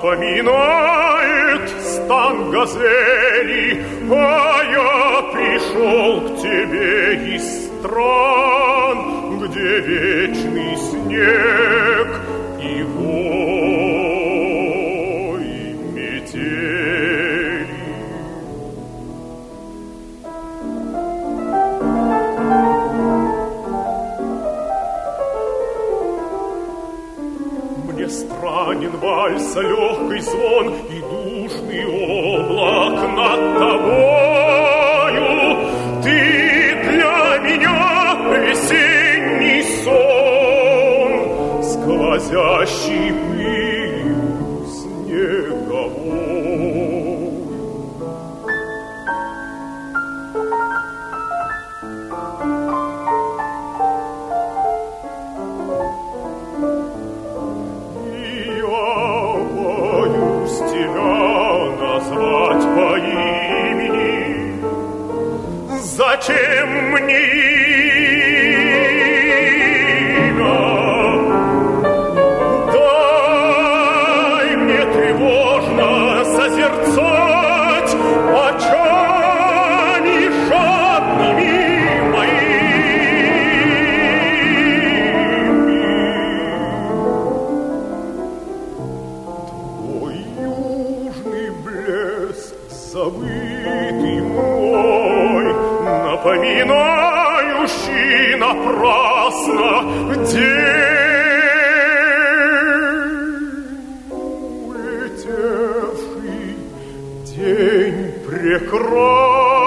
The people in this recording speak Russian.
напоминает стан газели, а я пришел к тебе из стран, где вечный снег и вой метели. Мне странен вальса легкий звон и душный облак над тобою. Ты для меня весенний сон, сквозящий пылью снеговой. По имени, зачем мне имя? Дай мне тревожно созерцать очами жадными моими. Твой южный блеск, забытый мной, напоминающий напрасно день, улетевший день прекрасный.